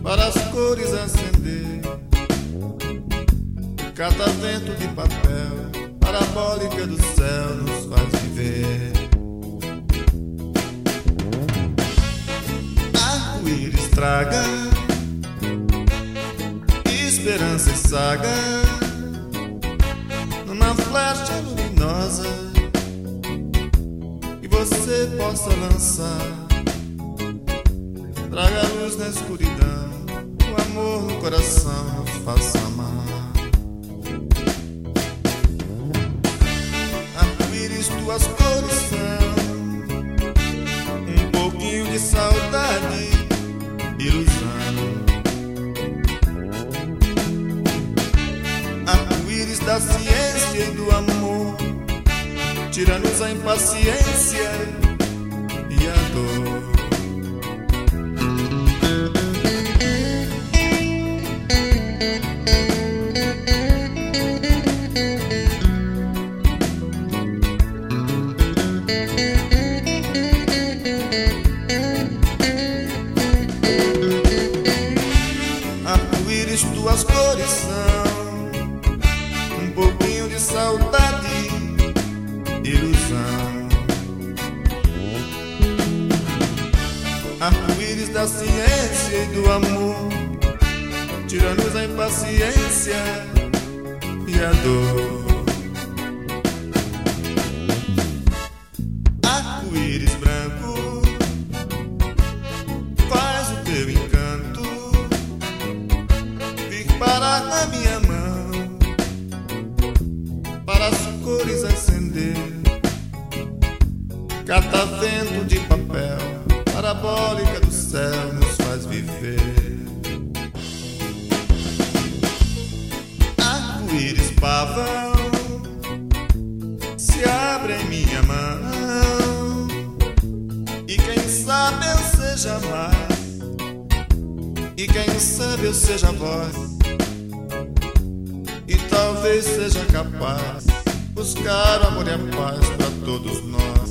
para as cores acender. Catavento de papel, parabólica do céu nos faz viver. Arco-íris traga esperança e saga numa flecha luminosa que você possa lançar. Traga luz na escuridão, o amor no coração nos faça amar. Arco-íris, tuas cores são um pouquinho de saudade, ilusão. Arco-íris da ciência e do amor, tira-nos a impaciência e a dor. Arco-íris, tuas cores são um pouquinho de saudade, ilusão. Arco-íris da ciência e do amor, tira-nos a impaciência e a dor. Arco-íris branco, faz o teu encanto vir parar na minha mão, para as cores acender. Catavento de papel, parabólica do céu nos faz viver. Arco-íris pavão, se abre em minha mão, e quem sabe eu seja mais, e quem sabe eu seja voz, e talvez seja capaz buscar o amor e a paz para todos nós.